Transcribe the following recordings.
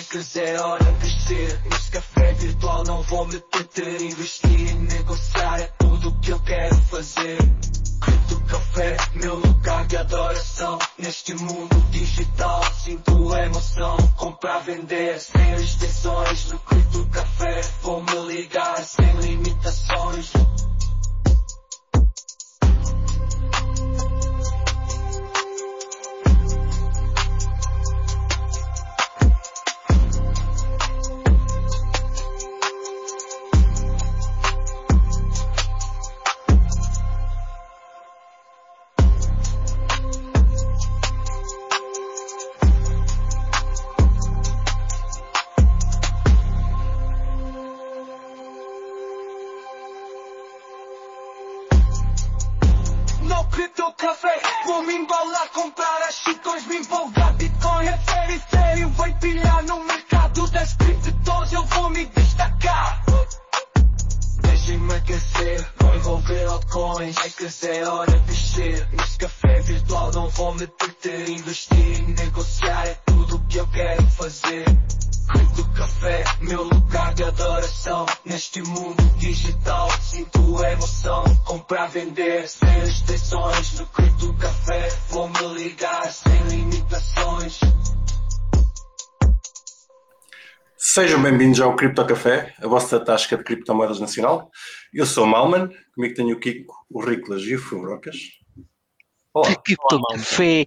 Escas é hora de crescer. Neste café virtual não vou me deter. Investir e negociar é tudo o que eu quero fazer. Cripto Café, meu lugar de adoração. Neste mundo digital sinto emoção. Comprar, vender, sem restrições. No Cripto Café vou me ligar sem limitações. Cripto Café, vou me embalar, comprar as shitcoins, me empolgar. Bitcoin é sério, Ethereum vai pilhar no mercado das criptos, eu vou me destacar. Deixem-me aquecer, vou envolver altcoins. Escas é hora de descer. Neste café virtual não vou me perder. Investir e negociar é tudo o que eu quero fazer. Cripto Café, meu lugar de adoração. Neste mundo digital sinto emoção. Comprar, vender, sem restrições. No Cripto Café vou me ligar sem limitações. Sejam bem-vindos ao Cripto Café, a vossa tasca de criptomoedas nacional. Eu sou o Malman, comigo tenho o Kiko, o Riclas e o Fubrocas. Olá. Cripto Café,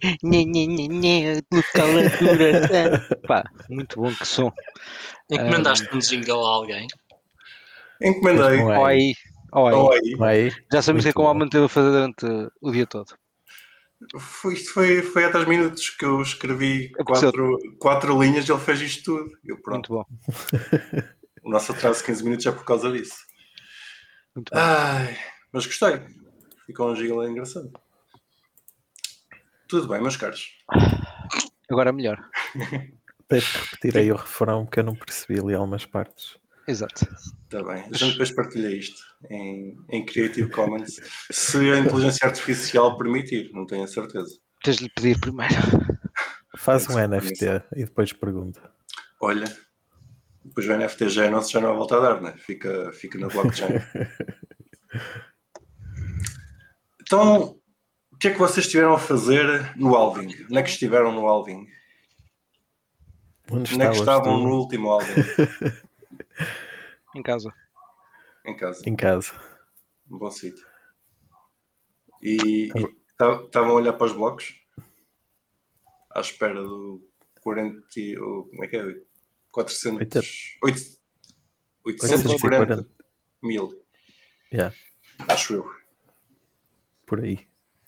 localatura. Pá, muito bom que som. Encomendaste um jingle a alguém? Encomendei. Oi. Já sabemos o que é que o Malman teve a fazer durante o dia todo. Foi há 10 minutos que eu escrevi quatro linhas e ele fez isto tudo. Muito bom. O nosso atraso de 15 minutos é por causa disso. Muito bom. Mas gostei. Ficou um jingle engraçado. Tudo bem, meus caros. Agora é melhor. Tens que repetir aí o refrão que eu não percebi ali algumas partes. Exato. Está bem. A gente depois partilha isto em Creative Commons. Se a inteligência artificial permitir, não tenho a certeza. Tens de lhe pedir primeiro. Faz um NFT e depois pergunta. Olha, depois o NFT já não há volta a dar, né? Fica na blockchain. Então, o que é que vocês estiveram a fazer no halving? Onde é que estiveram no halving? Onde é que estavam no último halving? Em casa. Em casa. Um bom sítio. E estavam a olhar para os blocos? À espera do 40... Como é que é? 840 mil. Yeah. Acho eu. Por aí.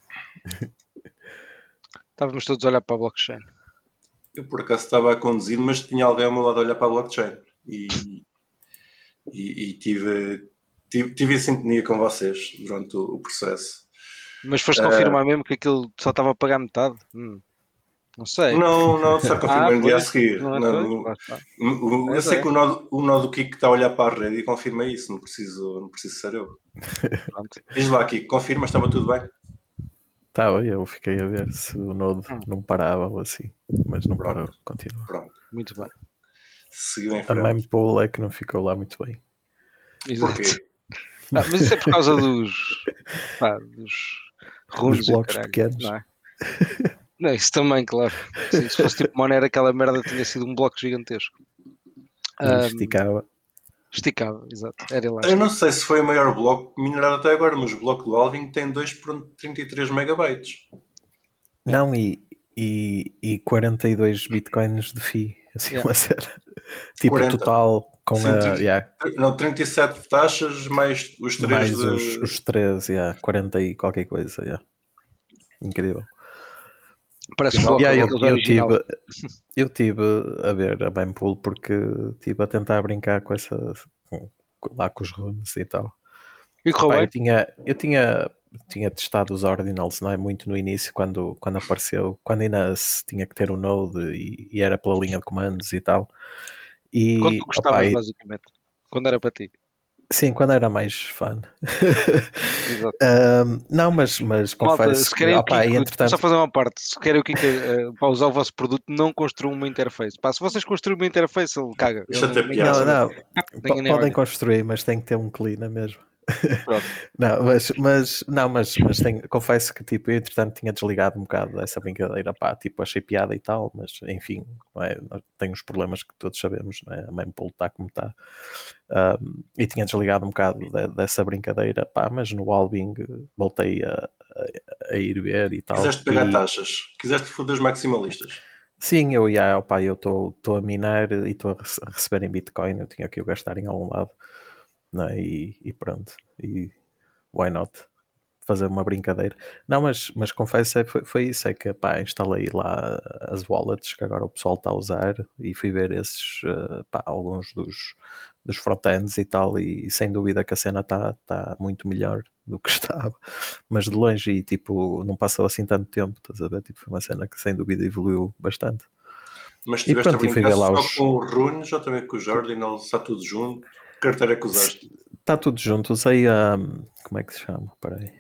Estávamos todos a olhar para a blockchain. Eu por acaso estava a conduzir, mas tinha alguém ao meu lado a olhar para a blockchain. E tive em sintonia com vocês durante o processo. Mas foste confirmar mesmo que aquilo só estava a pagar metade? Não sei. Não, só confirmei no dia a seguir. Eu sei que o nó do Kiko está a olhar para a rede e confirma isso, não preciso ser eu. Diz lá, Kiko, confirma, estava tudo bem? Estava, eu fiquei a ver se o nodo não parava ou assim, mas não parou, continua. Pronto. Muito bem. Seguiu em frente. A mempool é que não ficou lá muito bem. Exato. Mas isso é por causa dos runes blocos pequenos. Não é? Não, isso também, claro. Se fosse tipo Monero, aquela merda tinha sido um bloco gigantesco. Esticava, exato. Era elástico. Eu não sei se foi o maior bloco minerado até agora, mas o bloco do halving tem 2.33 megabytes. Não, e 42 bitcoins de FII. Assim, uma cena. Tipo 40. Total com sim, Não, 37 taxas mais os 3 mais os 3, 40 e qualquer coisa. Incrível. Parece eu tive a ver a mempool porque estive a tentar brincar com lá com os runes e tal. E eu tinha testado os ordinals, não é? Muito no início, quando apareceu, quando ainda se tinha que ter um node e era pela linha de comandos e tal. E, quando tu gostavas, basicamente? Quando era para ti? Sim, quando era mais fã. Não, mas confesso se querem que, entretanto... só fazer uma parte, se querem o Kika para usar o vosso produto, não construam uma interface. Se vocês construírem uma interface, ele caga. Deixa até piada. Não, podem construir, mas tem que ter um clean mesmo. Confesso que tipo, eu entretanto tinha desligado um bocado dessa brincadeira, tipo, achei piada e tal, mas enfim, não é? Tem os problemas que todos sabemos, não é? A mempool está como está, e tinha desligado um bocado dessa brincadeira, mas no Alving voltei a ir ver e tal. Quiseste pegar taxas, quiseste foder os maximalistas. Sim, eu estou a minar e estou a receber em Bitcoin, eu tinha que o gastar em algum lado. Não é? E pronto, e why not fazer uma brincadeira? Não, mas confesso, foi isso, é que instalei lá as wallets que agora o pessoal está a usar e fui ver esses, alguns dos frontends e tal, e sem dúvida que a cena está muito melhor do que estava, mas de longe, e tipo, não passou assim tanto tempo, estás a ver? Tipo, foi uma cena que sem dúvida evoluiu bastante. Mas estiveste a brincar só com o Runes ou também com o Jordan, está tudo junto? Que carteira é que usaste? Está tudo junto, usei a... como é que se chama? Espera aí.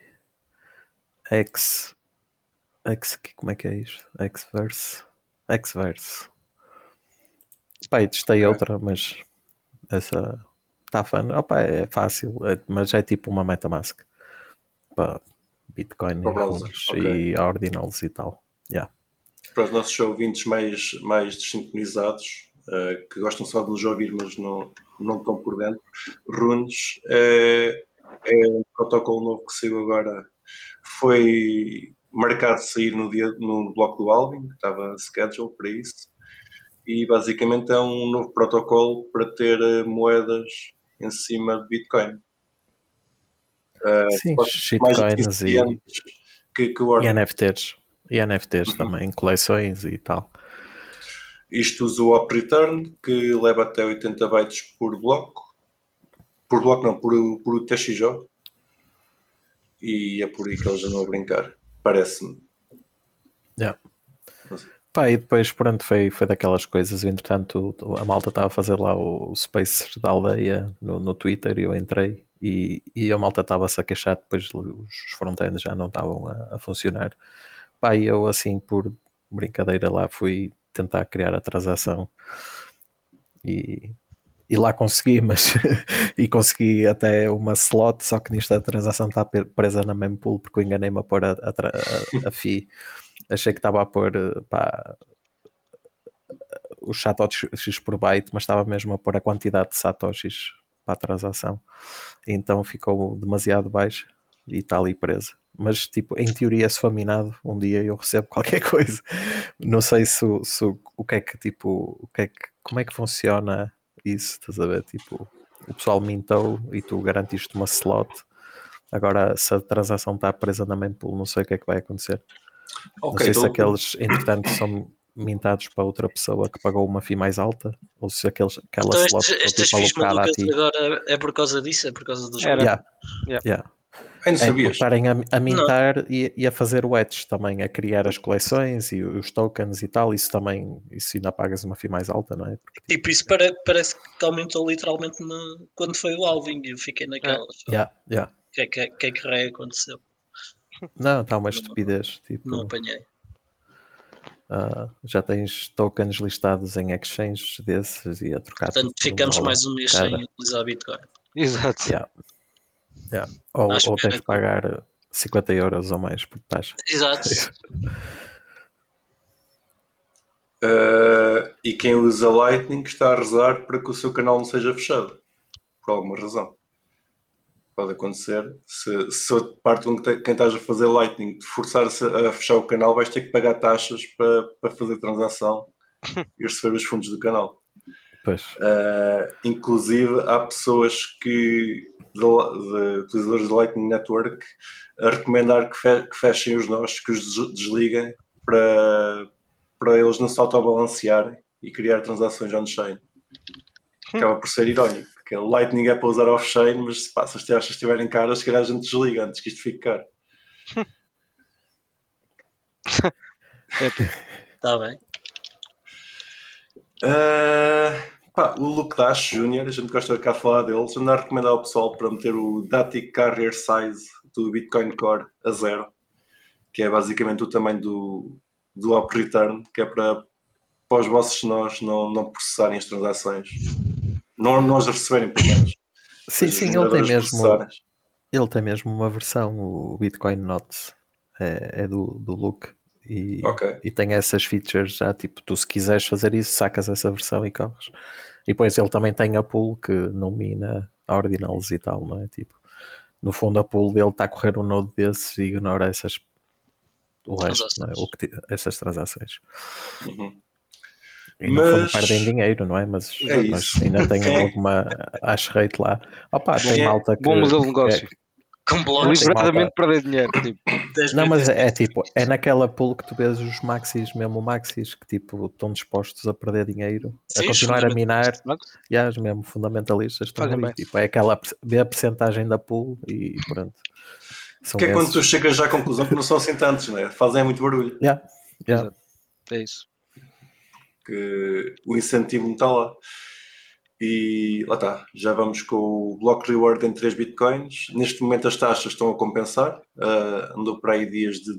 Como é que é isto? Xverse. Testei outra, mas essa está fã. É fácil, mas é tipo uma MetaMask para Bitcoin e Ordinals e tal. Yeah. Para os nossos ouvintes mais desincronizados, que gostam só de nos ouvir, mas não estão por dentro, Runes é um protocolo novo que saiu agora. Foi marcado de sair no bloco do Alving, que estava scheduled para isso, e basicamente é um novo protocolo para ter moedas em cima de Bitcoin. Sim, shitcoins e NFTs. E NFTs também, coleções e tal. Isto usa o Op Return, que leva até 80 bytes por bloco. Por bloco não, por TXJ. E é por aí que eles andam a brincar. Parece-me. Yeah. E depois, pronto, foi daquelas coisas. Entretanto, a malta estava a fazer lá o Space da aldeia no Twitter e eu entrei. E a malta estava-se a queixar, depois os frontends já não estavam a funcionar. E eu, assim, por brincadeira lá, fui tentar criar a transação e lá consegui, mas e consegui até uma slot, só que nisto a transação está presa na mempool porque eu enganei-me a pôr a fee. Achei que estava a pôr os satoshis por byte, mas estava mesmo a pôr a quantidade de satoshis para a transação, então ficou demasiado baixo e está ali presa. Mas tipo, em teoria, se for minado, um dia eu recebo qualquer coisa. Não sei se o que é que tipo, como é que funciona isso, estás a ver? Tipo, o pessoal mintou e tu garantiste uma slot. Agora, se a transação está presa na mempool, não sei o que é que vai acontecer. Não sei se aqueles, entretanto, são mintados para outra pessoa que pagou uma fee mais alta, ou se aquela slot estas fees malucas agora é por causa disso? É por causa dos por estarem a mintar e a fazer o edge também, a criar as coleções e os tokens e tal, isso ainda pagas uma fee mais alta, não é? Porque, tipo, isso parece que aumentou literalmente quando foi o halving e eu fiquei naquela. O que é que raio aconteceu? Não, está uma estupidez. Tipo, não apanhei. Já tens tokens listados em exchanges desses e a trocar. Portanto, ficamos mais um mês sem utilizar Bitcoin. Exato. Ou tens de pagar 50 euros ou mais por taxa. Exato. E quem usa Lightning está a rezar para que o seu canal não seja fechado, por alguma razão. Pode acontecer. Se a parte de quem estás a fazer Lightning te forçar-se a fechar o canal, vais ter que pagar taxas para fazer transação e receber os fundos do canal. Inclusive, há pessoas de utilizadores de Lightning Network a recomendar que fechem os nós, que os desliguem para eles não se autobalancearem e criar transações on-chain. Acaba por ser irónico, porque o Lightning é para usar off-chain, mas se as taxas estiverem caras, se calhar a gente desliga antes que isto fique caro. Está bem. Pá, o Luke Dash Jr., a gente gosta de cá falar dele, já andar a recomendar ao pessoal para meter o Datic Carrier Size do Bitcoin Core a 0, que é basicamente o tamanho do Up Return, que é para os vossos nós não processarem as transações. Não nós receberem, pelo menos. Sim, ele tem mesmo uma versão, o Bitcoin Notes, é do Luke. E tem essas features já, tipo, tu se quiseres fazer isso, sacas essa versão e corres. E depois ele também tem a pool que não mina a ordinals e tal, não é? Tipo, no fundo a pool dele está a correr um node desses e ignora o resto, não é? Essas transações. E no fundo perdem dinheiro, não é? Mas ainda tem alguma hash rate lá. Opa, tem malta que... Bom modelo de negócio. Com blocos. Literalmente perder dinheiro. Tipo. Não, mas é tipo, é naquela pool que tu vês os maxis, mesmo maxis, que tipo estão dispostos a perder dinheiro, a continuar a minar, e os mesmo fundamentalistas estão ali, tipo, é aquela, vê a percentagem da pool e pronto. Que é quando tu chegas já à conclusão que não são assim tantos, né? Fazem muito barulho. É isso. Que o incentivo não está lá. E lá está, já vamos com o Block Reward em 3 bitcoins. Neste momento as taxas estão a compensar, andou por aí dias de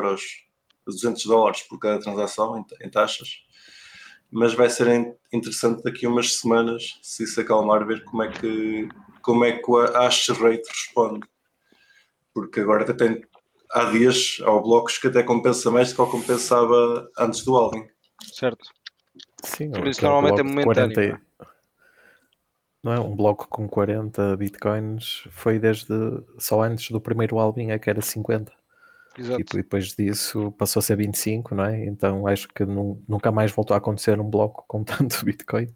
$200 por cada transação em taxas, mas vai ser interessante daqui a umas semanas, se isso acalmar, ver como é que a hash rate responde, porque agora até há dias, há blocos que até compensa mais do que compensava antes do halving. Certo. Sim, por isso normalmente é momentâneo. Não é? Um bloco com 40 bitcoins foi só antes do primeiro halving é que era 50. Exato. Tipo, e depois disso passou a ser 25, não é? Então acho que nunca mais voltou a acontecer um bloco com tanto bitcoin.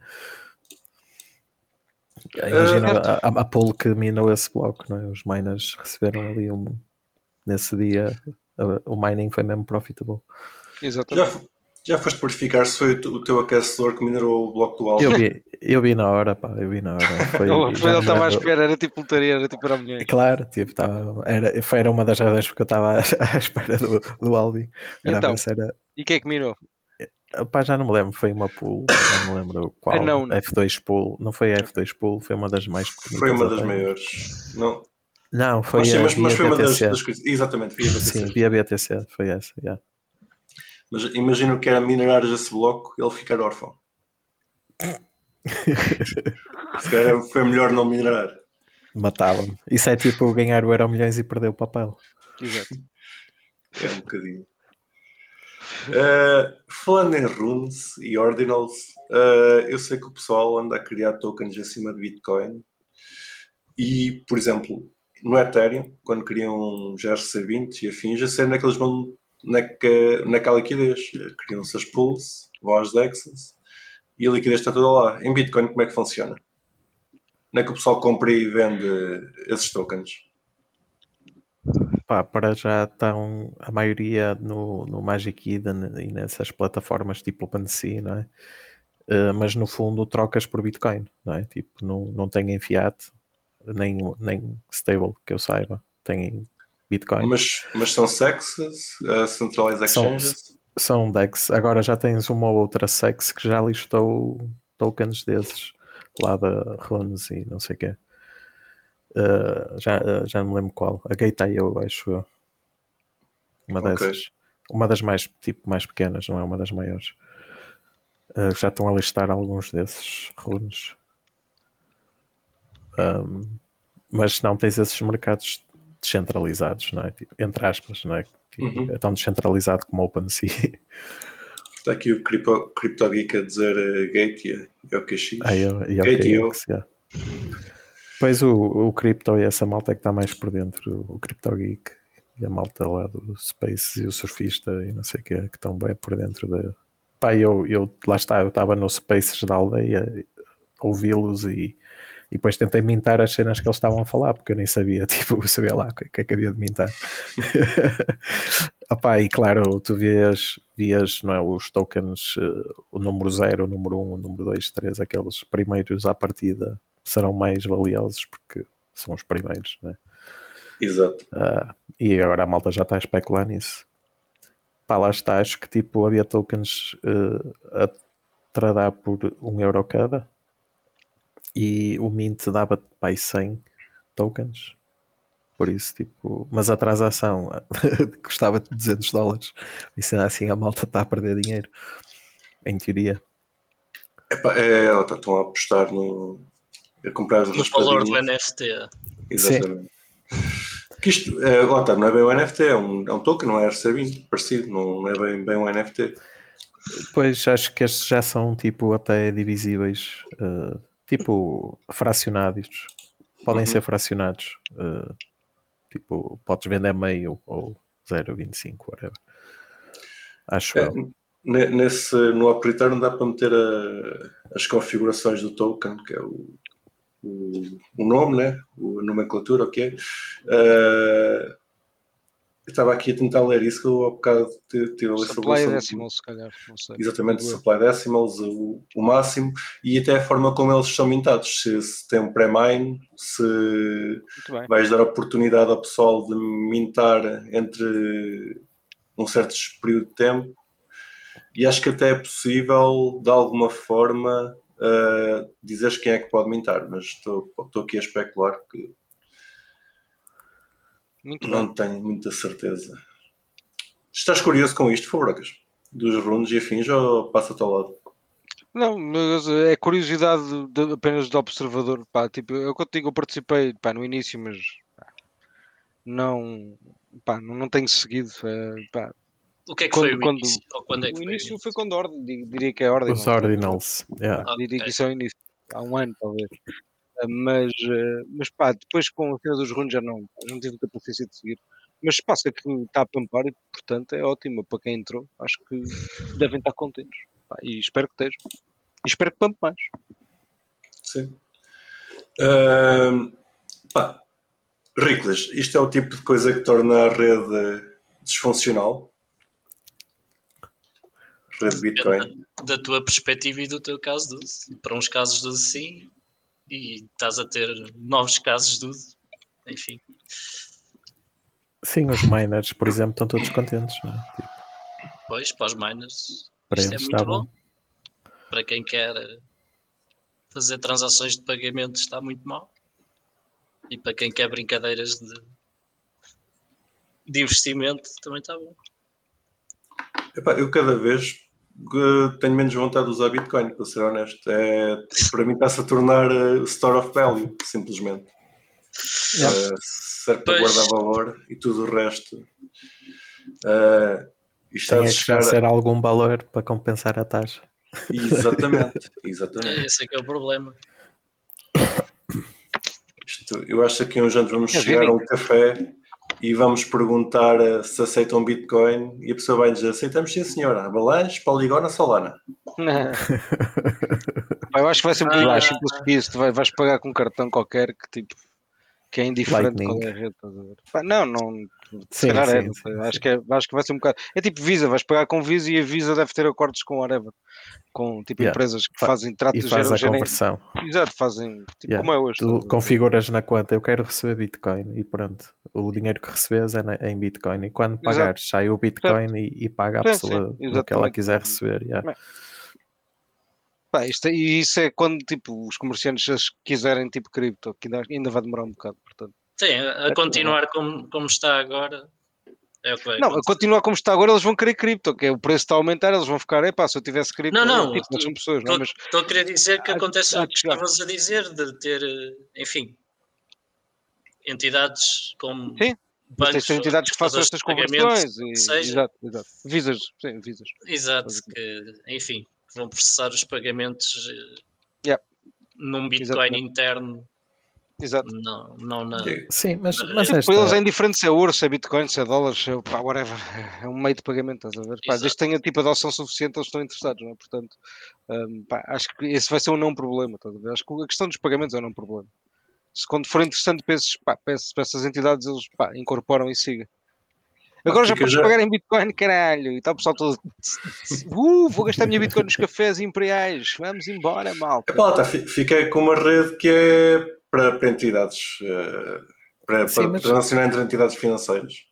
Imagina a pool que minou esse bloco, não é? Os miners receberam ali nesse dia, o mining foi mesmo profitable. Exatamente. Já foste verificar se foi o teu aquecedor que minerou o bloco do halving? Eu vi na hora, pá, eu vi na hora. Ele estava à espera, era tipo lotaria, era tipo milhões. Claro, tipo, era uma das razões porque eu estava à espera do halving. Então, e quem é que mirou? Pá, já não me lembro, foi uma pool, já não me lembro qual. F2 pool, não foi a F2 pool, foi uma das mais pequenas. Foi uma das maiores. Não, foi mas foi uma das BTC. coisas. Exatamente, via BTC. Sim, via BTC, foi essa, yeah. Mas imagino que era minerar esse bloco e ele ficar órfão. Se calhar foi melhor não minerar. Matava-me. Isso é tipo ganhar o Euromilhões e perder o papel. Exato. É um bocadinho. Falando em runes e ordinals, eu sei que o pessoal anda a criar tokens acima de Bitcoin e, por exemplo, no Ethereum, quando criam um GRC20 e afins, já sei onde é que eles vão naquela liquidez. Criam-se as pools, vão às dexes e a liquidez está toda lá. Em Bitcoin, como é que funciona? Onde é que o pessoal compra e vende esses tokens? Pá, para já estão a maioria no Magic Eden e nessas plataformas tipo OpenSea, não é? Mas no fundo trocas por Bitcoin, não é? Tipo, não tem em fiat, nem stable, que eu saiba. Tem em Bitcoin. Mas são SEXs, Centralized Exchanges? São DEX. Agora já tens uma ou outra SEX que já listou tokens desses, lá da Runes e não sei o quê. Já não me lembro qual. A Gate.io, acho eu. Uma dessas. Uma das mais pequenas, não é uma das maiores. Já estão a listar alguns desses runes. Mas não tens esses mercados descentralizados, não é? Tipo, entre aspas, não é? Tipo, é tão descentralizado como o OpenSea. Está aqui o CryptoGeek a dizer Gate e OKX. E OKX, yeah. Depois o Crypto e essa malta é que está mais por dentro, o CryptoGeek e a malta lá do Space e o Surfista e não sei o que estão bem por dentro da... Pá, eu lá está, eu estava no Spaces da aldeia a ouvi-los e depois tentei mintar as cenas que eles estavam a falar, porque eu nem sabia, tipo, eu sabia lá o que é que havia de mintar. Opá, e claro, tu vias, não é, os tokens, o número 0, o número 1, o número 2, 3, aqueles primeiros à partida serão mais valiosos porque são os primeiros, não é? Exato. E agora a malta já está a especular nisso. Pá, lá está, acho que tipo havia tokens a tradar por €1 cada, e o Mint dava para 100 tokens. Por isso, tipo, mas a transação custava $200. Isso assim a malta está a perder dinheiro, em teoria. Estão a apostar a comprar no valor do NFT. Exatamente. Que isto, não é bem um NFT, é um token, não é RC20, parecido, não é bem um NFT. Pois, acho que estes já são tipo até divisíveis, tipo fracionados. Podem ser fracionados. Tipo, podes vender meio ou 0,25, whatever. Acho eu. No Operator dá para meter as configurações do token, que é o nome, né? A nomenclatura, ok? Eu estava aqui a tentar ler isso, que eu há bocado tive a ler sobre Supply decimals, se calhar, não sei. Exatamente, supply decimals, o máximo, e até a forma como eles são mintados. Se tem um pré-mine, se vais dar oportunidade ao pessoal de mintar entre um certo período de tempo, e acho que até é possível, de alguma forma, dizeres quem é que pode mintar, mas estou aqui a especular que não tenho muita certeza. Estás curioso com isto, Fabrocas? Dos runes e afins, ou passa-te ao lado? Não, mas é curiosidade apenas de observador. Pá, tipo, eu participei no início, mas não tenho seguido. O que é que foi o início? Ou quando é que o início foi quando a Ordem, diria que é a Ordem. Os Ordinals, diria que isso é o início, há um ano talvez. Mas depois com a cena dos runes já não tive muita paciência de seguir. Mas passa que está a pampar e portanto é ótimo para quem entrou. Acho que devem estar contentes. E espero que estejam. E espero que pampe mais. Sim. Riclas, isto é o tipo de coisa que torna a rede disfuncional? Rede Bitcoin? Da tua perspectiva e do teu caso de uso. Para uns casos de uso sim, e estás a ter novos casos de uso. Enfim. Sim, os miners, por exemplo, estão todos contentes, não é? Tipo, pois, para os miners, para isto é eles muito bom. Para quem quer fazer transações de pagamento está muito mal. E para quem quer brincadeiras de investimento também está bom. Eu cada vez tenho menos vontade de usar Bitcoin, para ser honesto. Para mim está-se a tornar store of value, simplesmente. Serve para guardar valor e tudo o resto. Tem que ser algum valor para compensar a taxa. Exatamente. Esse é que é o problema. Eu acho que aqui uns anos vamos chegar a um café e vamos perguntar se aceitam Bitcoin e a pessoa vai dizer: aceitamos sim senhora, Avalanche, Polygon, Solana. Eu acho que vai ser um bocadinho mais simples que isso. Vais pagar com um cartão qualquer que é indiferente qual é a rede. Não. Se calhar é. Acho que vai ser um bocado. É tipo Visa, vais pagar com Visa e a Visa deve ter acordos com whatever. Com tipo empresas que fazem e faz a conversão. Exato, fazem tipo como é hoje. Tu configuras na conta, eu quero receber Bitcoin e pronto. O dinheiro que recebes é em Bitcoin e quando pagares sai o Bitcoin e paga a pessoa o que ela quiser receber. Isso é quando tipo, os comerciantes quiserem tipo cripto, que ainda vai demorar um bocado, portanto. Sim, a continuar como está agora. É o que vai não, a continuar como está agora, eles vão querer cripto, que o preço está a aumentar, eles vão ficar, se eu tivesse cripto, são pessoas, não, mas estou a querer dizer que acontece o que estavas a dizer, de ter, enfim, entidades como bancos, tem entidades que façam estas conversões, exato. Visas. Exato, que, enfim, vão processar os pagamentos num Bitcoin interno. Exato. Não na... Sim, mas para eles é indiferente se é ouro, se é Bitcoin, se é dólares, se é whatever. É um meio de pagamento, estás a ver? Desde que tenha tipo adoção suficiente, eles estão interessados, não é? Portanto, acho que esse vai ser um não problema, estás a ver? Acho que a questão dos pagamentos é um não problema. Se quando for interessante para essas entidades, eles incorporam e sigam. Agora já podes pagar em Bitcoin, caralho. E está o pessoal todo. Vou gastar a minha Bitcoin nos cafés imperiais. Vamos embora, malta. Fiquei com uma rede que é para entidades, para relacionar entre entidades financeiras.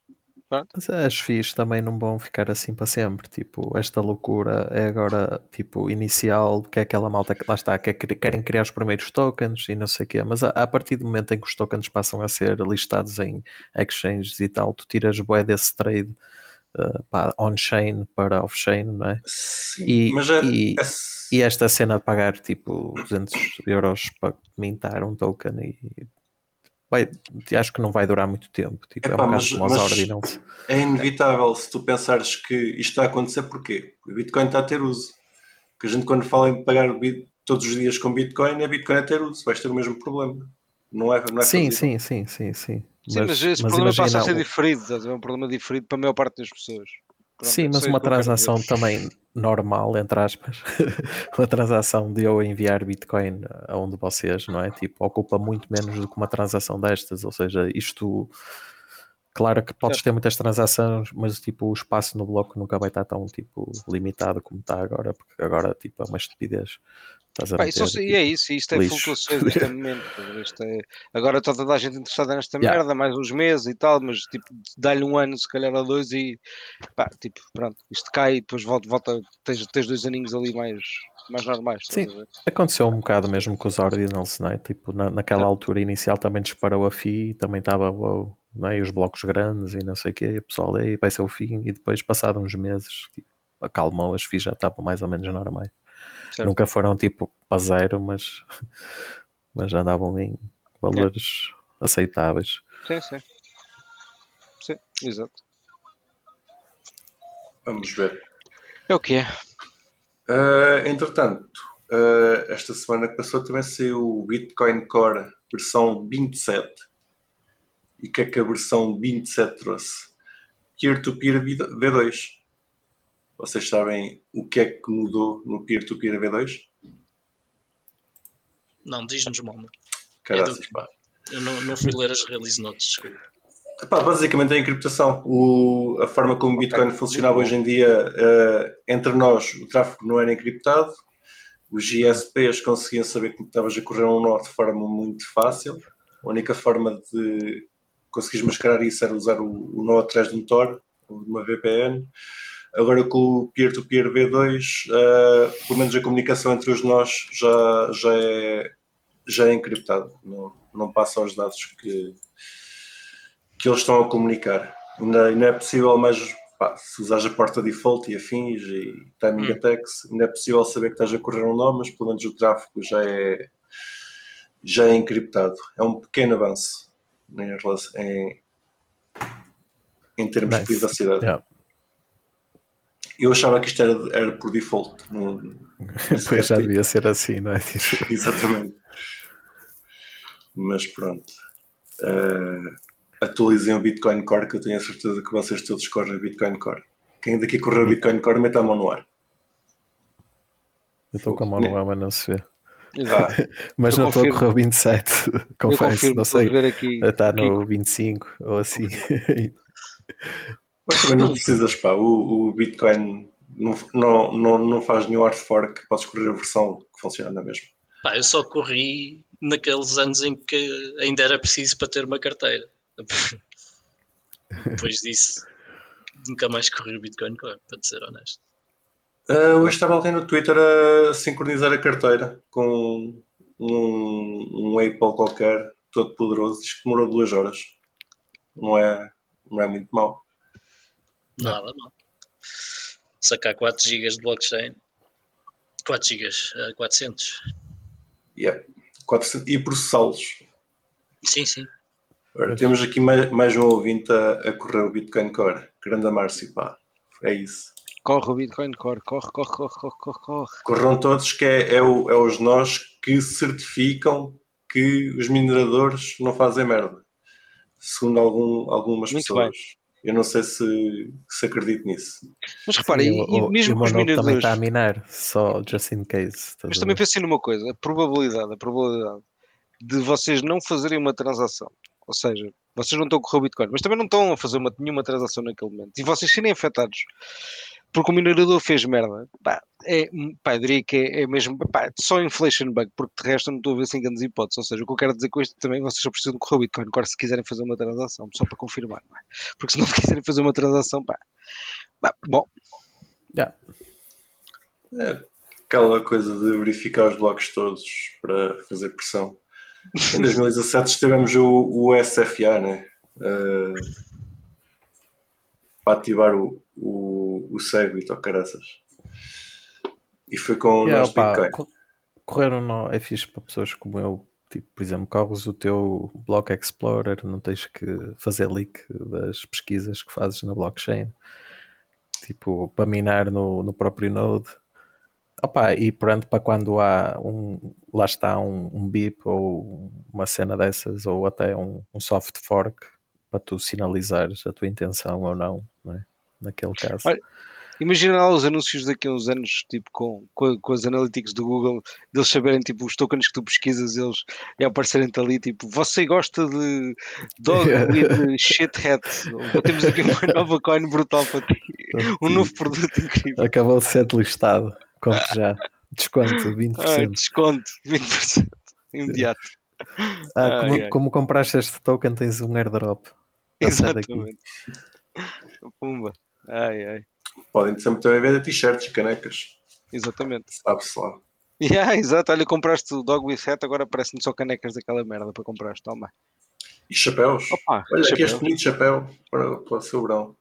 Mas as FIIs também não vão ficar assim para sempre. Tipo, esta loucura é agora, tipo, inicial, que é aquela malta que lá está, querem criar os primeiros tokens e não sei o quê. Mas a partir do momento em que os tokens passam a ser listados em exchanges e tal, tu tiras bué desse trade on-chain para off-chain, não é? Sim, mas é, E esta cena de pagar tipo 200€ para mintar um token acho que não vai durar muito tempo. Tipo, é um bocado como os ordinals. É inevitável se tu pensares que isto está a acontecer, porquê? Porque o Bitcoin está a ter uso. Porque a gente quando fala em pagar todos os dias com Bitcoin a ter uso. Vais ter o mesmo problema. Não é sim. Sim, mas esse problema passa a ser diferido. É um problema diferido para a maior parte das pessoas. Pronto, sim, mas uma transação também normal, entre aspas, uma transação de eu enviar Bitcoin a um de vocês, não é? Tipo, ocupa muito menos do que uma transação destas, ou seja, isto, claro que podes ter muitas transações, mas tipo, o espaço no bloco nunca vai estar tão tipo limitado como está agora, porque agora tipo, é uma estupidez. E é isso, isto é flutuações, isto é momento. Agora está toda a gente interessada nesta merda, mais uns meses e tal, mas tipo, dá-lhe um ano, se calhar ou dois, e pá, tipo, pronto, isto cai e depois volta tens 2 aninhos ali mais normais. Sim, aconteceu um bocado mesmo com os ordinals, não é? Tipo, naquela altura inicial também disparou a FI, também estava não é? E os blocos grandes e não sei o quê, e o pessoal aí vai ser o fim, e depois, passados uns meses, tipo, acalmou, as FIs já estavam mais ou menos normais. Certo. Nunca foram tipo para zero, mas andavam em valores aceitáveis. Sim, exato. Vamos ver. É o que é. Entretanto, esta semana que passou também saiu o Bitcoin Core versão 27. E o que é que a versão 27 trouxe? Peer-to-peer V2. Vocês sabem o que é que mudou no peer-to-peer V2? Não, diz-nos, Momo. Caraças, pá. Eu não fui ler as release notes, desculpa. Basicamente é a encriptação. A forma como o Bitcoin funcionava hoje em dia, entre nós, o tráfego não era encriptado. Os GSPs conseguiam saber que estavas a correr um nó de forma muito fácil. A única forma de conseguires mascarar isso era usar o nó atrás de um Tor, ou de uma VPN. Agora com o peer-to-peer V2, pelo menos a comunicação entre os nós já é encriptado. Não passa aos dados que eles estão a comunicar. Ainda é possível, mas se usares a porta default e afins e timing attacks, ainda é possível saber que estás a correr um nó, mas pelo menos o tráfego já é encriptado. É um pequeno avanço em termos de privacidade. Yeah. Eu achava que isto era por default. Pois já devia ser assim, não é? Exatamente. Mas pronto. Atualizem o Bitcoin Core, que eu tenho a certeza que vocês todos correm o Bitcoin Core. Quem daqui correu o Bitcoin Core, meta a mão no ar. Eu estou com a mão no ar, mas não se vê. Mas não estou a correr o 27, confesso, não sei. Está no 25 ou assim. Mas também não precisas, pá. O Bitcoin não faz nenhum hard fork, podes correr a versão que funciona na mesma. Pá, eu só corri naqueles anos em que ainda era preciso para ter uma carteira. Depois disso, nunca mais corri o Bitcoin Core, para te ser honesto. Hoje estava alguém no Twitter a sincronizar a carteira com um Apple qualquer, todo poderoso, diz que demorou 2 horas. Não é muito mau. Nada mal. Sacar 4 GB de blockchain. 4 GB, 400. Yeah. 400 e processá-los. Sim. Agora, temos aqui mais um ouvinte a correr o Bitcoin Core. Grande Márcio, pá. É isso. Corre o Bitcoin Core, corre. Corram todos, que é os nós que certificam que os mineradores não fazem merda. Segundo algumas muito pessoas. Bem. Eu não sei se acredito nisso. Mas repare, e mesmo que os mineradores também está a minar, só just in case. Mas também pensei numa coisa, a probabilidade de vocês não fazerem uma transação, ou seja, vocês não estão a correr o Bitcoin, mas também não estão a fazer nenhuma transação naquele momento, e vocês serem afetados porque o minerador fez merda. Eu diria que é mesmo só inflation bug, porque de resto eu não estou a ver sem grandes hipóteses. Ou seja, o que eu quero dizer com isto também, vocês só precisam de correr o Bitcoin, agora se quiserem fazer uma transação, só para confirmar, não é? Porque se não quiserem fazer uma transação, bom. Yeah. Aquela coisa de verificar os blocos todos para fazer pressão. Em 2017 tivemos o SFA, né? Para ativar o Segwit, ou caraças. E foi com o nosso Bitcoin. Correram não é fixe para pessoas como eu. Tipo, por exemplo, corres o teu Block Explorer, não tens que fazer leak das pesquisas que fazes na blockchain. Tipo, para minar no próprio node. E pronto, para quando há lá está um BIP ou uma cena dessas, ou até um soft fork, para tu sinalizares a tua intenção ou não é? Naquele caso. Olha, imagina lá os anúncios daqui a uns anos, tipo com as analytics do Google, deles saberem tipo os tokens que tu pesquisas, eles aparecerem-te ali, tipo, você gosta de dog with shit hat, temos aqui uma nova coin brutal para ti, um novo produto incrível. Acabou de ser listado, conto já, desconto 20%. Desconto 20% imediato. Como compraste este token, tens um airdrop. Exatamente. Pumba. Podem sempre também ver t-shirts, canecas. Exatamente. Sabe-se lá. Exato. Olha, compraste o Dog with Hat, agora parecem só canecas daquela merda para comprar. Toma. E chapéus. Olha, aqui este bonito chapéu para o seu verão.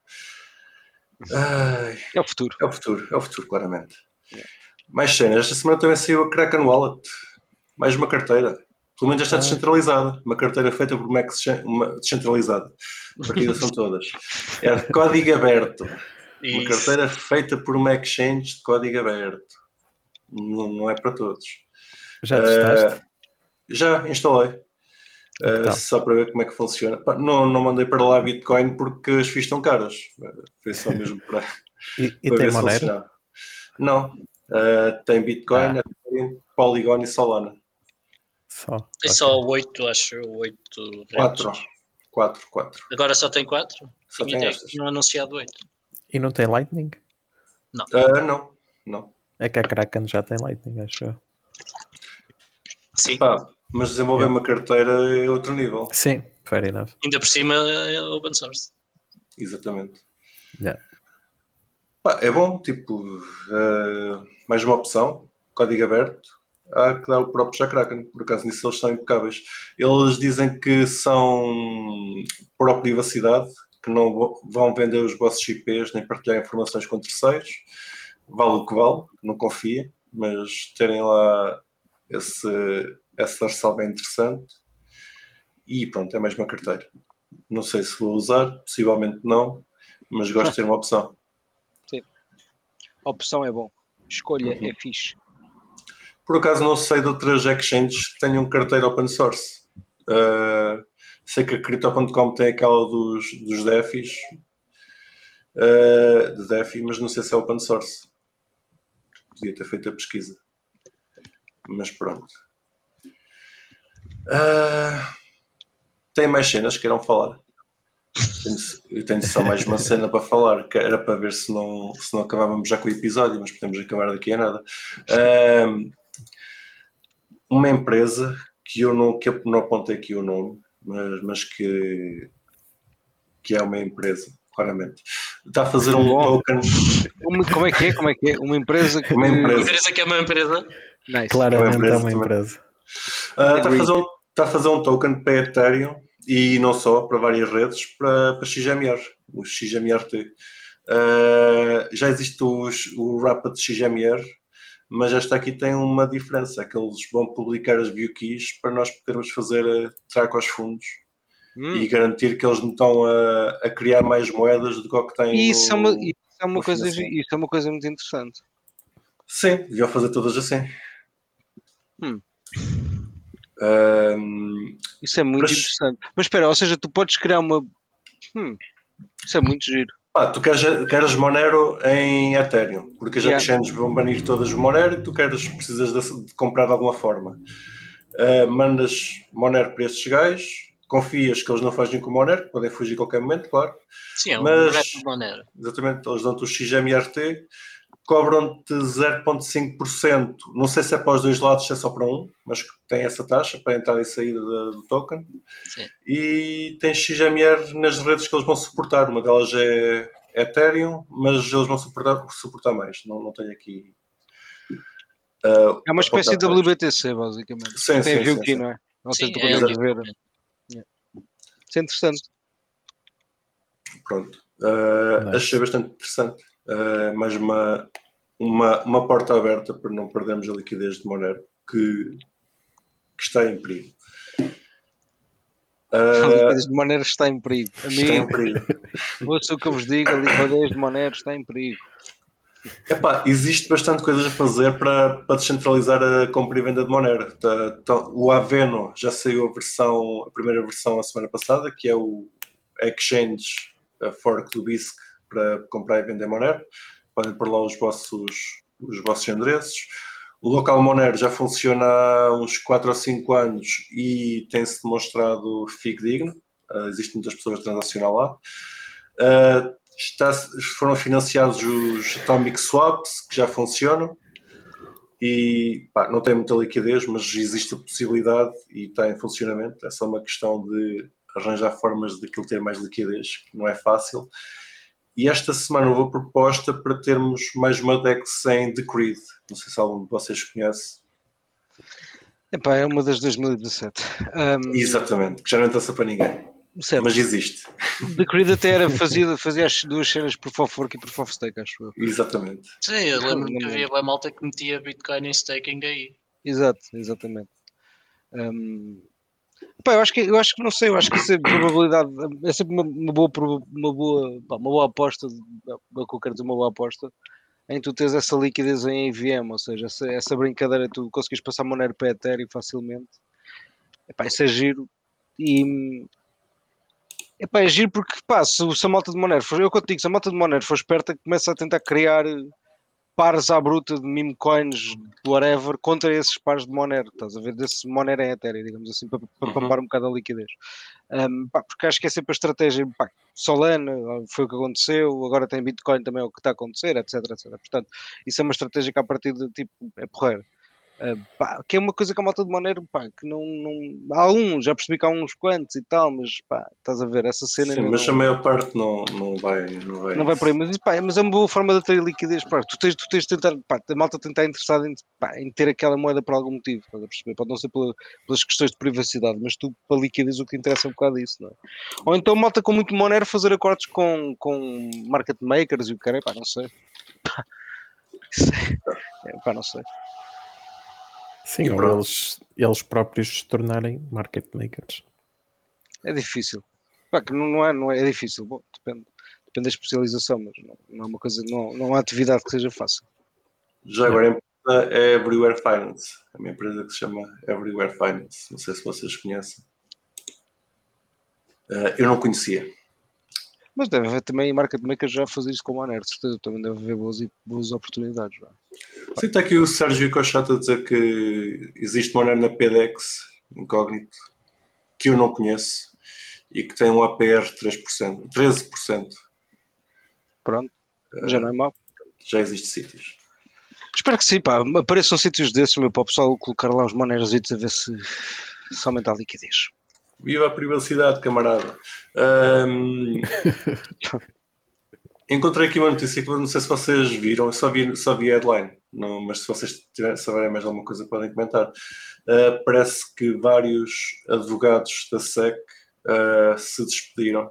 É o futuro. É o futuro, claramente. Mais cenas. Esta semana também saiu a Kraken Wallet. Mais uma carteira. Pelo menos esta é descentralizada. Uma carteira feita por uma descentralizada. A partida são todas. É de código aberto. Uma carteira feita por uma exchange de código aberto. Não é para todos. Já testaste? Já instalei. Só para ver como é que funciona. Não mandei para lá Bitcoin porque as FIIs estão caras. Foi só mesmo para, e para tem ver se Monero? funciona. Não. Tem Bitcoin, Polygon e Solana. Tem só 8, acho. 8 4. Agora só tem 4? Só tem estas. Não anunciado 8. E não tem Lightning? Não. É que a Kraken já tem Lightning, acho eu. Sim. Mas desenvolver uma carteira é outro nível. Sim, fair enough. Ainda por cima é open source. Exatamente. Yeah. É bom, tipo, mais uma opção, código aberto. Há que dar o próprio Kraken, por acaso nisso eles são impecáveis. Eles dizem que são pró-privacidade, que não vão vender os vossos IPs nem partilhar informações com terceiros. Vale o que vale, não confia, mas terem lá essa ressalva é interessante. E pronto, é mais uma carteira. Não sei se vou usar, possivelmente não, mas gosto de ter uma opção. Sim. A opção é bom. Escolha é fixe. Por acaso não sei de outras exchanges que tenham carteira open source. Sei que a Crypto.com tem aquela dos DeFis, de DeFi, mas não sei se é open source. Podia ter feito a pesquisa. Mas pronto. Tem mais cenas que queiram falar? Eu tenho só mais uma cena para falar, que era para ver se não acabávamos já com o episódio, mas podemos acabar daqui a nada. Uma empresa que eu não apontei aqui o nome, mas que é uma empresa, claramente, está a fazer um token. Como é que é? Uma empresa que... Uma empresa que é uma empresa. Nice. Claramente é uma empresa. Está a fazer um token para Ethereum e não só, para várias redes, para XMR, o XMRT. Já existe o Rapid XMR, mas esta aqui tem uma diferença, é que eles vão publicar as view keys para nós podermos fazer track aos fundos e garantir que eles não estão a criar mais moedas do que o que têm. Isso é uma coisa muito interessante. Sim, deviam fazer todas assim. Isso é muito interessante. Mas espera, ou seja, tu podes criar uma... Isso é muito giro. Tu queres Monero em Ethereum, porque as exchanges vão banir todas o Monero e tu precisas de comprar de alguma forma. Mandas Monero para estes gajos, confias que eles não fazem com o Monero, podem fugir a qualquer momento, claro. Sim, é um Mas- reto de Monero. Exatamente, eles dão-te o XMRT, cobram-te 0,5%. Não sei se é para os dois lados, se é só para um, mas tem essa taxa para entrada e saída do token. Sim. E tem XMR nas redes que eles vão suportar. Uma delas é Ethereum, mas eles vão suportar mais. Não tenho aqui. É uma espécie de apontado. WBTC, basicamente. Sim, Tem sim, view sim, key, sim. não é? Não sei Sim, se tu é consegues um ver. view key. Isso é interessante. Pronto. Nice. Achei bastante interessante. Mais uma porta aberta para não perdermos a liquidez de Monero que está em perigo. A liquidez de Monero está em perigo. Está em Amigo, perigo. ouça o que eu vos digo, a liquidez de Monero está em perigo. Epá, existe bastante coisas a fazer para descentralizar a compra e venda de Monero. O Aveno já saiu a primeira versão a semana passada, que é o Exchange Fork do BISC para comprar e vender Monero. Podem pôr lá os vossos endereços. O local Monero já funciona há uns 4 ou 5 anos e tem-se demonstrado fidedigno. Existem muitas pessoas a transacionar lá. Foram financiados os Atomic Swaps, que já funcionam, e não tem muita liquidez, mas existe a possibilidade e está em funcionamento. É só uma questão de arranjar formas de aquilo ter mais liquidez, que não é fácil. E esta semana houve a proposta para termos mais uma DEX em Decreed. Não sei se algum de vocês conhece. Epá, é uma das 2017. Exatamente, que já não interessa para ninguém, Certo. mas existe. Decreed até fazia as duas cenas por Proof of Work e Proof of Stake, acho eu. Exatamente. Sim, eu lembro Não que me havia uma malta que metia Bitcoin em staking aí. Exato, exatamente. Pá, eu acho que não sei, eu acho que isso é probabilidade, é sempre uma boa aposta, é o que eu quero dizer, uma boa aposta, em tu teres essa liquidez em EVM, ou seja, essa brincadeira, tu conseguires passar Monero para Ethereum facilmente. Epá, isso é giro. E epá, é giro porque pá, se a malta de Monero for, eu contigo, se a malta de Monero for esperta, começa a tentar criar pares à bruta de meme coins, whatever, contra esses pares de Monero, estás a ver? Desse Monero em Ethereum, digamos assim, para pampar um bocado a liquidez. Porque acho que é sempre a estratégia, pá, Solana foi o que aconteceu, agora tem Bitcoin também é o que está a acontecer, etc, etc. Portanto, isso é uma estratégia que a partir de tipo, é porreiro. Que é uma coisa que a malta de Monero, pá, que não, há uns, já percebi que há uns quantos e tal, mas pá, estás a ver, essa cena Sim, ainda mas a maior parte não vai. não vai por aí, mas é uma boa forma de ter liquidez, pá, tu tens de tentar, pá, a malta tentar interessada em ter aquela moeda por algum motivo, estás a perceber, pode não ser pelas questões de privacidade, mas tu, para liquidez, o que te interessa é um bocado isso, não é? Ou então malta com muito Monero fazer acordos com market makers e o que quer, pá, não sei. Pá, não sei. Sim, ou eles próprios se tornarem market makers. É difícil. Pá, que não é difícil. Bom, depende da especialização, mas não é uma coisa, não há atividade que seja fácil. Já agora a empresa é Everywhere Finance. É uma empresa que se chama Everywhere Finance. Não sei se vocês conhecem. Eu não conhecia. Mas deve haver também market makers já a fazer isso com o Monero, certeza. Também deve haver boas oportunidades. Não é? Sim, está aqui o Sérgio Cochato a dizer que existe Monero na PDEX, incógnito, que eu não conheço e que tem um APR 13%. Pronto, já não é mau. Já existe sítios. Espero que sim, pá. Apareçam sítios desses, meu, para o pessoal colocar lá os Moneros a ver se aumenta a liquidez. Viva a privacidade, camarada. Encontrei aqui uma notícia que não sei se vocês viram, eu só vi a headline, não, mas se vocês saberem mais alguma coisa podem comentar. Parece que vários advogados da SEC se despediram.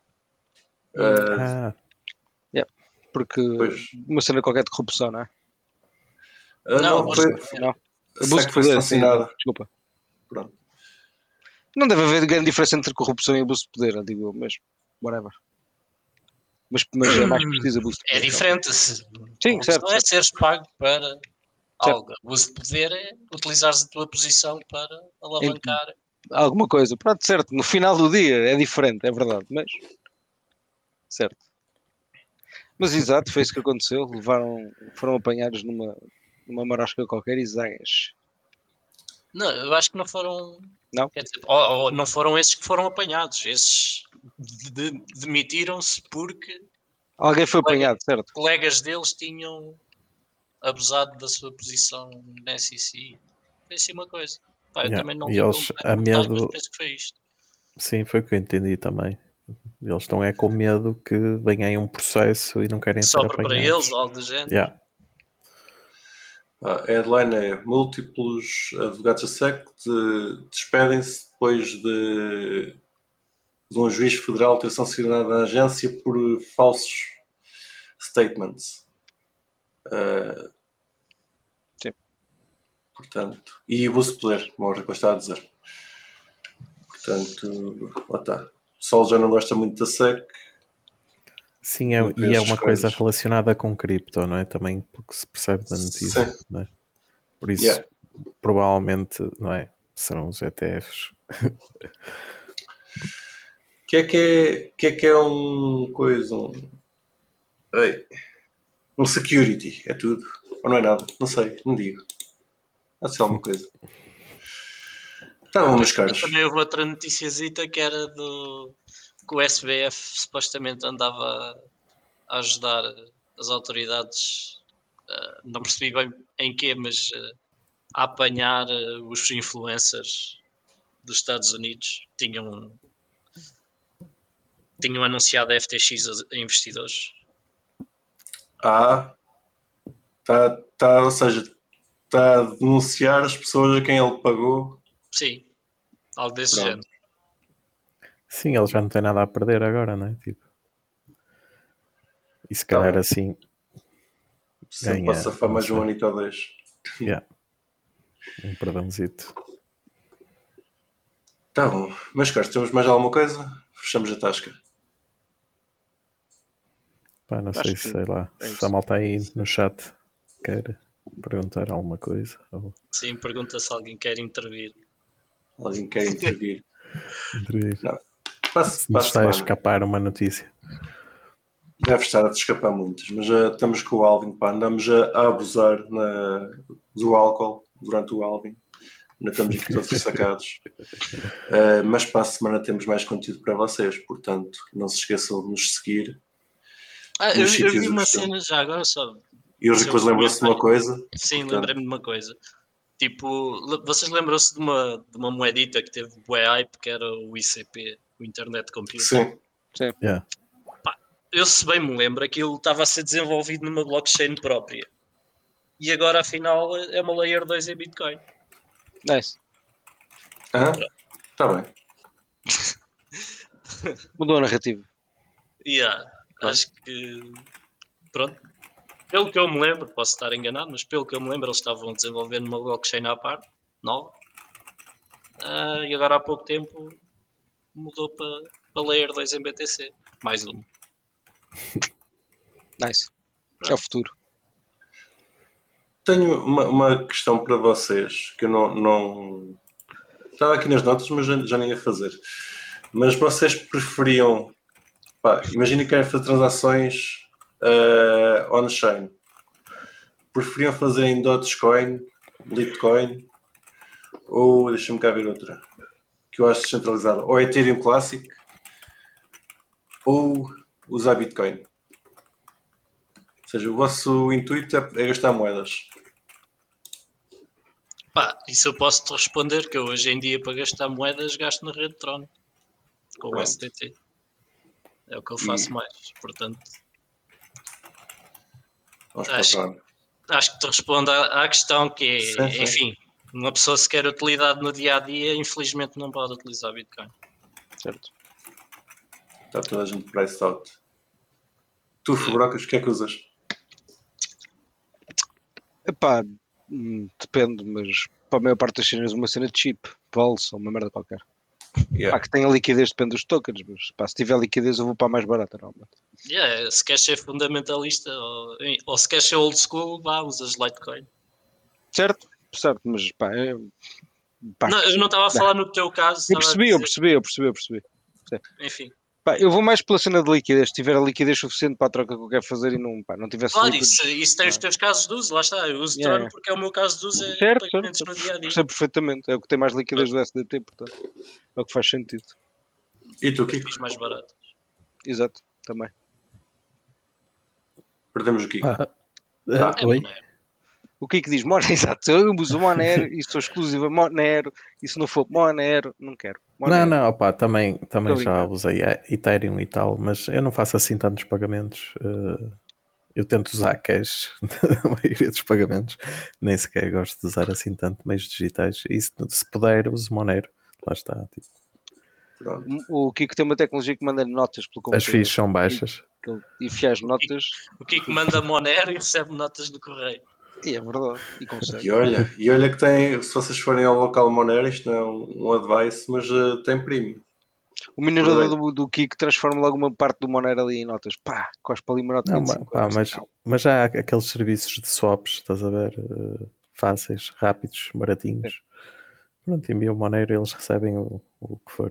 Porque uma cena qualquer de corrupção, não é? Não, foi. Não. A SEC foi sancionada. Desculpa. Pronto. Não deve haver grande diferença entre corrupção e abuso de poder, digo eu mesmo. Whatever. Mas é mais preciso abuso de poder. É diferente. Sim, certo. Não é seres pago para algo. O abuso de poder é utilizares a tua posição para alavancar. Alguma coisa. Pronto, certo. No final do dia é diferente, é verdade. Mas. Certo. Mas exato, foi isso que aconteceu. Foram apanhados numa marasca qualquer e zagas. Não, eu acho que não foram. Não? Quer dizer, ou não foram esses que foram apanhados. Esses demitiram-se porque Alguém foi apanhado, certo? colegas deles tinham abusado da sua posição na SEC. Foi assim uma coisa. Pá, eu também não E vi eles, a mas medo, penso que foi isto. sim, foi o que eu entendi também. Eles estão com medo que venha aí um processo e não querem ser Sobra para apanhados. eles, algo do género. Yeah. A headline é: múltiplos advogados da SEC despedem-se depois de um juiz federal ter sancionado a agência por falsos statements. Sim. Portanto, e abuso de poder, como o Rico está a dizer. Portanto, lá está. O pessoal já não gosta muito da SEC. Sim, e é uma coisa relacionada com cripto, não é? Também porque se percebe da notícia, não é? Por isso, provavelmente, não é? Serão os ETFs. Que é um coisa, um security, é tudo. Ou não é nada? Não sei, não digo. Há de ser alguma coisa. Tá bom, meus caros. Também houve outra noticiazita que era que o SBF supostamente andava a ajudar as autoridades, não percebi bem em quê, mas a apanhar os influencers dos Estados Unidos. Tinham anunciado a FTX a investidores. Ou seja, está a denunciar as pessoas a quem ele pagou. Sim, algo desse género. Sim, ele já não tem nada a perder agora, não é? Tipo, e se calhar assim se pode safar mais um anito ou dois. Um perdãozito. Tá bom. Meus caros, temos mais alguma coisa? Fechamos a tasca. Pá, não sei, sei lá. Se a malta aí no chat quer perguntar alguma coisa. Ou... Sim, pergunta se alguém quer intervir. Alguém quer intervir? Não. Se nos está a escapar uma notícia. Deve estar a escapar muitas, mas já estamos com o Alvin, pá, andamos a abusar do álcool durante o Alvin. Ainda estamos aqui todos sacados. Mas para a semana temos mais conteúdo para vocês, portanto, não se esqueçam de nos seguir. Eu vi uma cena já agora só. E hoje depois lembrou-se de uma coisa. Sim, portanto... lembrei-me de uma coisa. Tipo, vocês lembram-se de uma moedita que teve bué hype, que era o ICP, o Internet Computer? Sim. Yeah. Eu, se bem me lembro, aquilo estava a ser desenvolvido numa blockchain própria. E agora, afinal, é uma Layer 2 em Bitcoin. Nice. Está bem. Mudou a narrativa. Acho que... Pronto. Pelo que eu me lembro, posso estar enganado, mas pelo que eu me lembro, eles estavam a desenvolver numa blockchain à parte, nova. E agora, há pouco tempo, mudou para Layer 2 em BTC. Mais um. Nice. É o futuro. Tenho uma questão para vocês, que eu não... Estava aqui nas notas, mas já nem ia fazer. Mas vocês preferiam... Imaginem que querem fazer transações on-chain. Preferiam fazer em Dogecoin, Litecoin, ou deixa-me cá ver outra, que eu acho descentralizada, ou Ethereum Classic, ou usar Bitcoin. Ou seja, o vosso intuito é gastar moedas. Isso eu posso te responder, que eu hoje em dia para gastar moedas gasto na rede Tron, com o SDT. É o que eu faço mais, portanto... Acho que te respondo à questão que é, sim. Enfim, uma pessoa se quer utilidade no dia-a-dia, infelizmente não pode utilizar Bitcoin. Certo. Está toda a gente priced out. Tu, Fubrocas, o que é que usas? Epá, depende, mas para a maior parte das cenas uma cena de chip, Pulse ou uma merda qualquer. Que tenha liquidez depende dos tokens, mas se tiver liquidez eu vou para a mais barata normalmente. Se queres ser fundamentalista ou se queres ser old school, usas Litecoin. Certo, mas não, eu não estava a falar no teu caso. Eu percebi. Sim. Enfim. Pá, eu vou mais pela cena de liquidez. Se tiver a liquidez suficiente para a troca que eu quero fazer e não tivesse Claro, líquidos, isso tem os teus casos de uso, lá está. Eu uso Tron porque é o meu caso de uso, é certo, pagamentos no dia a dia. percebo perfeitamente. É o que tem mais liquidez do SDT, portanto. É o que faz sentido. E tu, Kiko? Fiz mais barato. Exato, também. Perdemos o Kiko. Oi? O que diz Monero? Exato, eu uso Monero e sou exclusivo a Monero, e se não for Monero, não quero. Monero. Não, opá, também já usei Ethereum e tal, mas eu não faço assim tantos pagamentos. Eu tento usar cash na maioria dos pagamentos, nem sequer gosto de usar assim tanto meios digitais. E se puder, uso Monero. Lá está. Tipo. O Kiko tem uma tecnologia que manda notas pelo computador. As fees são baixas. E as notas. O Kiko manda Monero e recebe notas do correio. E é verdade, e consegue. E olha que tem, se vocês forem ao local Monero, isto não é um advice, mas tem primo. O minerador do Kiko transforma logo uma parte do Monero ali em notas. Pá, cospa ali uma nota de 25. Mas já há aqueles serviços de swaps, estás a ver? Fáceis, rápidos, baratinhos. Pronto, envia o Monero e eles recebem o que for.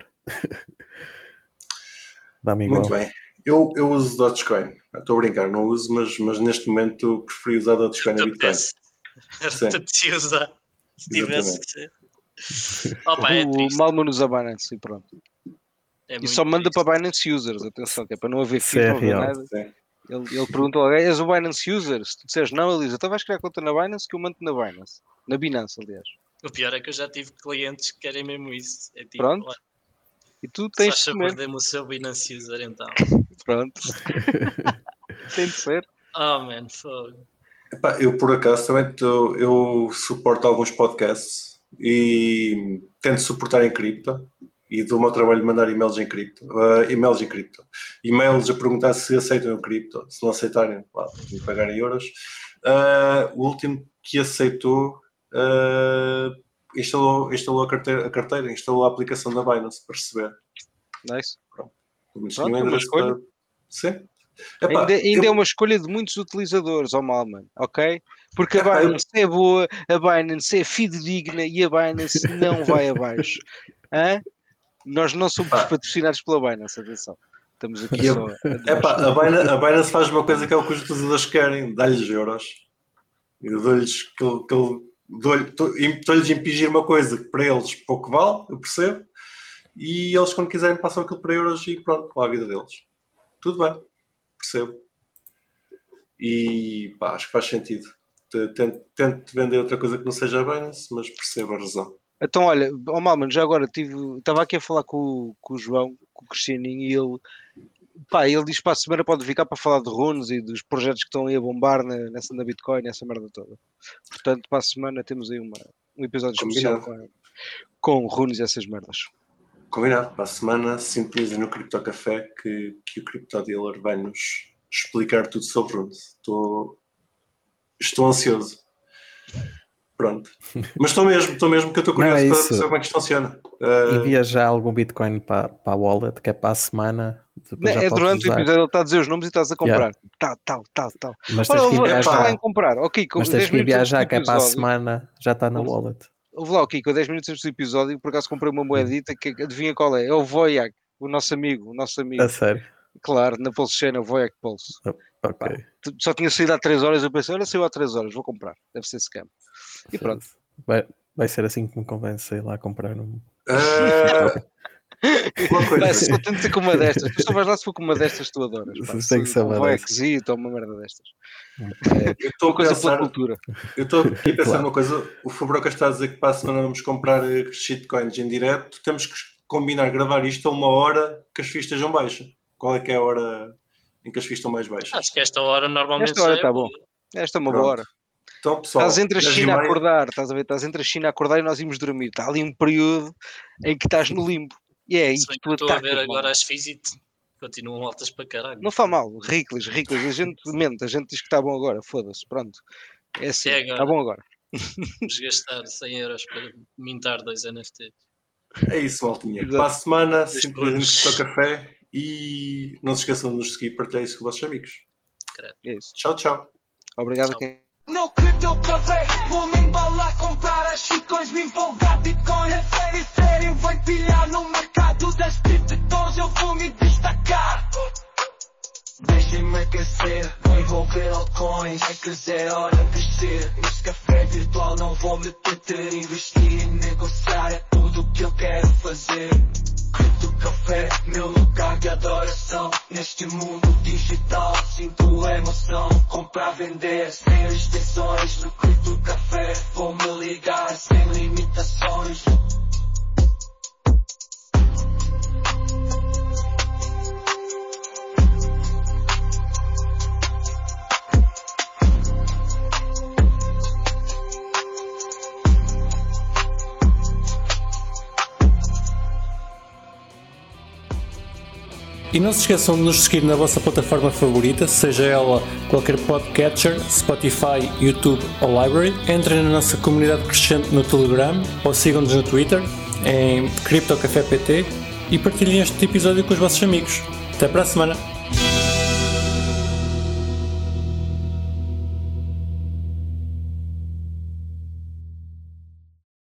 Dá-me igual. Muito bem. Eu uso Dogecoin. Estou a brincar, não uso, mas neste momento preferi usar Dogecoin a Bitcoin. Se usar. Se tivesse que ser. O Malman usa Binance e pronto. E só manda para Binance Users, atenção, que é para não haver fees, não haver nada. Ele pergunta ao és o Binance User? Se tu disseres não, ele diz, então vais criar conta na Binance que eu mando na Binance. Na Binance, aliás. O pior é que eu já tive clientes que querem mesmo isso. É tipo, pronto. Olha, e tu tens só perder-me o seu Binance User então. Pronto. Tem de ser. Oh man, fogo. Eu por acaso também eu suporto alguns podcasts e tento suportar em cripto e do meu trabalho de mandar e-mails em cripto. E-mails a perguntar se aceitam o cripto. Se não aceitarem, claro, vou pagar em euros. O último que aceitou instalou a carteira, instalou a aplicação da Binance para receber. Nice. Pronto, uma escolha. Sim. Ainda é uma escolha de muitos utilizadores, Malman, ok? Porque a Binance é boa, a Binance é fidedigna e a Binance não vai abaixo. Nós não somos patrocinados pela Binance, atenção. Estamos aqui só. A Binance faz uma coisa que é o que os utilizadores querem, dá-lhes euros. Eu dou-lhes estou-lhes a impingir uma coisa que para eles pouco vale, eu percebo, e eles quando quiserem passam aquilo para euros e pronto, lá a vida deles. Tudo bem, percebo. E acho que faz sentido. Tento vender outra coisa que não seja a Binance, mas percebo a razão. Então olha, Malman, já agora estava aqui a falar com o João, com o Cristianinho, e ele diz para a semana pode vir cá para falar de runes e dos projetos que estão aí a bombar na Bitcoin, nessa merda toda. Portanto, para a semana temos aí um episódio especial com runes e essas merdas. Combinado. Para a semana, sintonizem no Crypto Café que o Crypto Dealer vai nos explicar tudo sobre runes. Estou ansioso. Pronto. Mas estou mesmo que eu estou curioso para saber como é que isto funciona. Envia já algum Bitcoin para a wallet, que é para a semana. Durante o episódio ele está a dizer os nomes e estás a comprar. Tal. Mas tens que enviar já. Comprar. Okay, mas tens que enviar já, que é para a semana, já está na wallet. Houve lá, com 10 minutos antes do episódio, por acaso comprei uma moedita que adivinha qual é? É o Voyak, o nosso amigo. A sério? Claro, na Pulse Chain, o Voyak Pulse. Ok. Só tinha saído há 3 horas, eu pensei, olha, saiu há 3 horas, vou comprar. Deve ser scam. E pronto. Vai ser assim que me convence a ir lá comprar um. Só tento ser com uma destas. Tu só vais lá se for com uma destas, tu adoras. Tem que ser uma destas. Uma merda destas. Eu estou aqui a pensar uma coisa. O Fabroca está a dizer que para a semana vamos comprar shitcoins em direto. Temos que combinar, gravar isto a uma hora que as FIIs estejam baixas. Qual é que é a hora em que as FIIs estão mais baixas? Acho que esta hora normalmente. Esta hora está bom. Esta é uma boa hora. Então, pessoal, estás entre a China a acordar, estás a ver? Estás entre a China a acordar e nós íamos dormir. Está ali um período em que estás no limbo. E é isso que tu estou a ver agora as FIIs continuam altas para caralho. Não faz mal, ricles. A gente mente, a gente diz que está bom agora. Foda-se, pronto. É assim, está bom agora. Vamos gastar 100 euros para mintar 2 NFTs. É isso, maltinha. Para a semana, simplesmente no café e não se esqueçam de nos seguir e partilhar isso com os vossos amigos. É isso. Tchau. Obrigado. No Crypto Café, vou-me embalar, comprar as shitcoins, me empolgar. Bitcoin é sério, vai pilhar no mercado das criptos, eu vou me destacar. destacar. Deixem-me aquecer, vou envolver altcoins. É crescer, hora de crescer. Neste café virtual não vou me deter. Investir e negociar é tudo o que eu quero fazer. Cripto Café, meu lugar de adoração. Neste mundo digital sinto a emoção. Comprar, vender, sem restrições. No Cripto Café vou me ligar sem limitações. E não se esqueçam de nos seguir na vossa plataforma favorita, seja ela qualquer podcatcher, Spotify, YouTube ou Library. Entrem na nossa comunidade crescente no Telegram ou sigam-nos no Twitter em CryptoCafé PT e partilhem este episódio com os vossos amigos. Até para a semana!